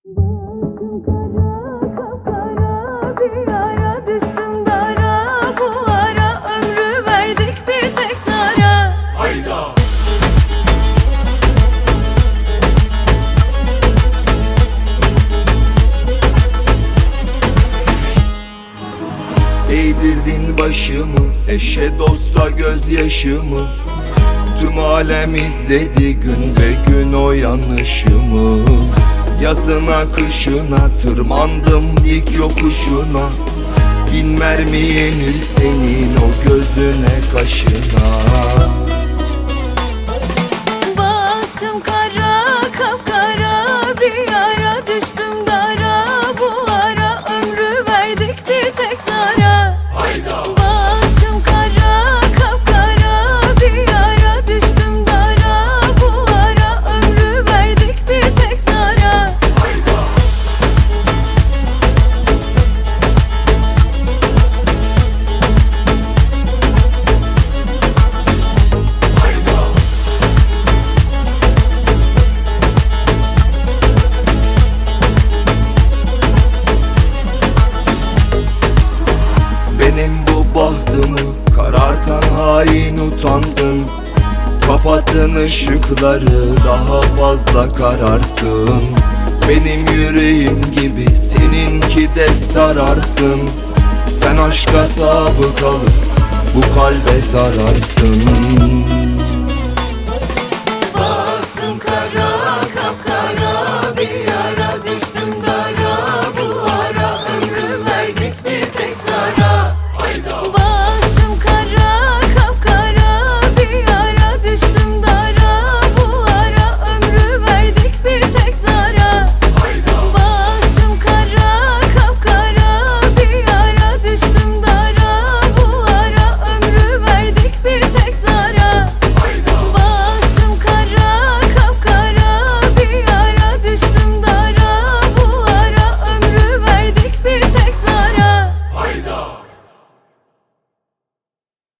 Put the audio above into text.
Baktım kara kapkara bir yara, düştüm dara bu ara, ömrü verdik bir tek sana. Hayda! Eğdirdin başımı, eşe dosta gözyaşımı. Tüm alem izledi gün ve gün o yanlışımı. Yazına kışına tırmandım dik yokuşuna. Bin mermi yenir senin o gözüne kaşına. Baktım kara kapkara bir yara, düştüm dara bu ara, ömrü verdik bir tek sana. Hayda! Baktım kara kapkara bir yara, düştüm dara bu ara, ömrü verdik bir tek sana. Hayda! Hayda! Benim bu bahtımı karartan hain utansın. Kapattın ışıkları, daha fazla kararsın. Benim yüreğim gibi seninki de sararsın. Sen aşka sabıkalı, bu kalbe zararsın.